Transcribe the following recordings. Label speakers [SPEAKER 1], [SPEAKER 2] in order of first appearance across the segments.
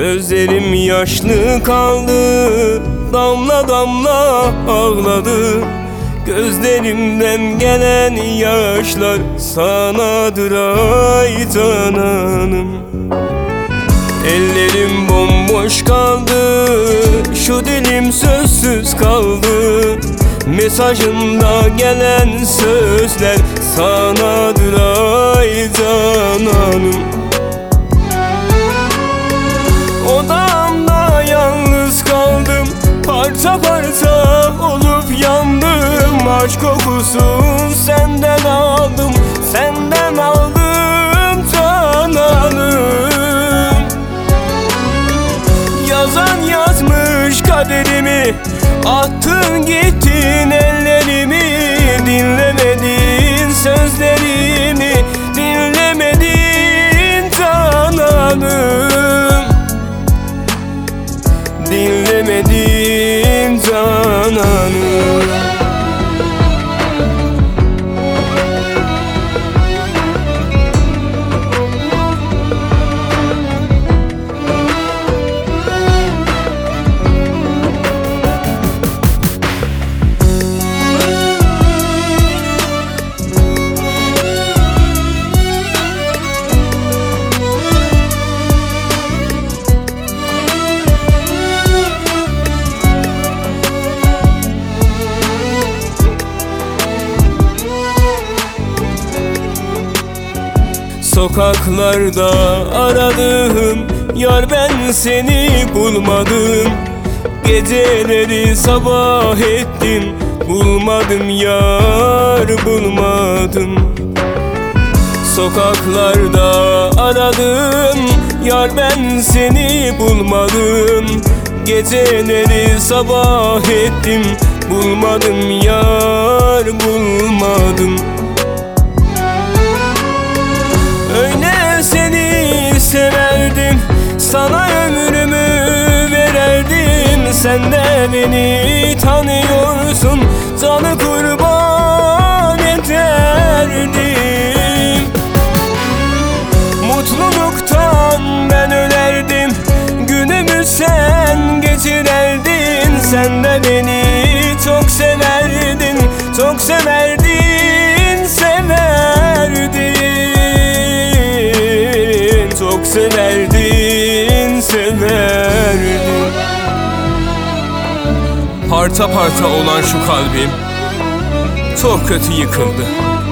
[SPEAKER 1] Gözlerim yaşlı kaldı, damla damla ağladı. Gözlerimden gelen yaşlar sanadır ay cananım. Ellerim bomboş kaldı, şu dilim sözsüz kaldı. Mesajında gelen sözler sanadır ay cananım. Odamda yalnız kaldım, parça parça olup yandım. Aşk kokusun senden aldım, senden aldım cananım. Yazan yazmış kaderimi, attın gittin ellerimi. Dinlemedin sözlerimi, dinlemedin cananım. Dinlemedin cananım. Sokaklarda aradım yar, ben seni bulmadım. Geceleri sabah ettim, bulmadım yar, bulmadım. Sokaklarda aradım yar, ben seni bulmadım. Geceleri sabah ettim, bulmadım yar, bulmadım. Öyle seni severdim, sana ömrümü vererdim. Sen de beni tanıyorsun, canı kurban ederdim. Mutluluktan ben ölerdim, günümü sen geçirerdin. Sen de beni çok severdin, çok severdin, severdin. Çok severdin, severdin. Parça parça olan şu kalbim çok kötü yıkıldı.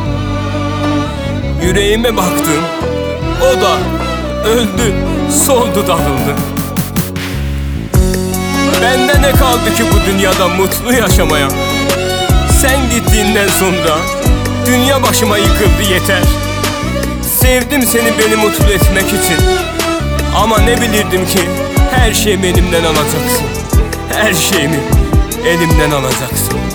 [SPEAKER 1] Yüreğime baktım, o da öldü, soldu, dağıldı. Bende ne kaldı ki bu dünyada mutlu yaşamaya? Sen gittiğinden sonra dünya başıma yıkıldı, yeter. Sevdim seni beni mutlu etmek için, ama ne bilirdim ki her şeyimi elimden alacaksın. Her şeyimi elimden alacaksın.